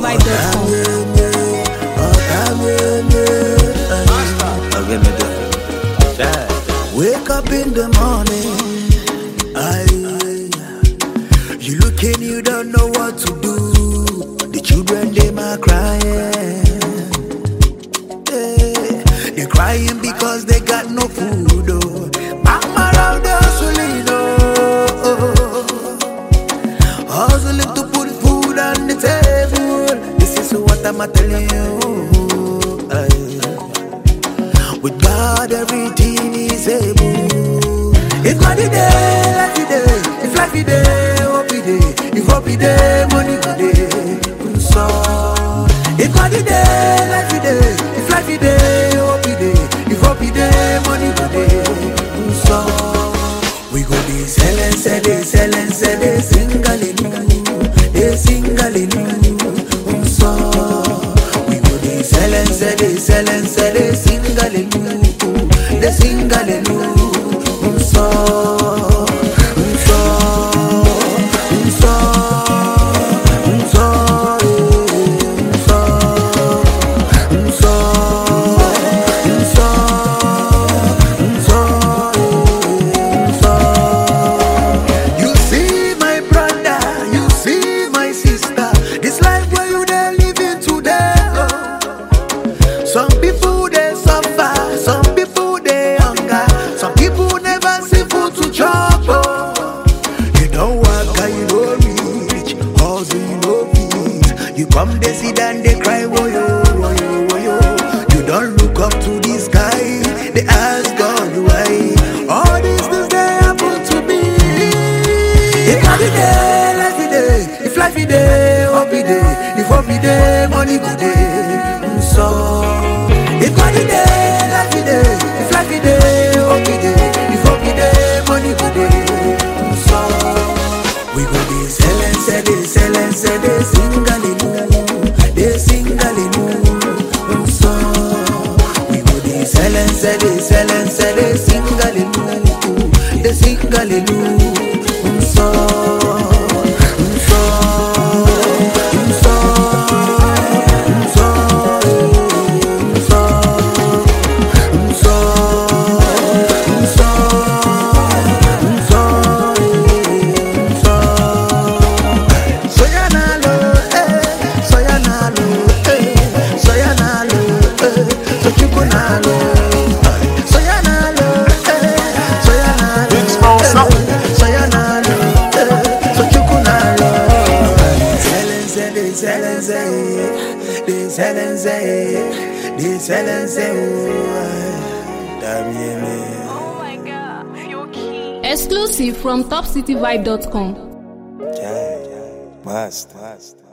topcityvibe.com. Wake up in the morning, you looking, you don't know what to do. The children, they are crying. They're crying because they got no food. Mama around the hustling, hustling to put food on the table. This is what I'm telling you. With God, everything is able. If God is there, life is there. If life is there, hope is there. If hope is there, money is there. So, if God is there, life is there. If life is there, hope is there. If hope is there, money is there. So, we go be selling, they sing hallelujah, they sing hallelujah. So, we go be selling, they sing hallelujah, they sing hallelujah. Some people they suffer, some people they hunger, some people never see food to chop. You don't work and you don't reach, hustle you no peace. You come they sit and they cry, woyo, woyo, woyo. You don't look up to the sky, they ask God why. All these things they happen to me. If life is there, life is there. If life is there, hope is there. If hope is there, money go there. So if God is there, life is there. If life is there, hope is there. If hope is there, money go there. So we go be selling, they sing hallelujah, they sing hallelujah. So we go be selling, they sing hallelujah, they sing hallelujah. So. Oh my God, you're key. Exclusive from topcityvibe.com. Must.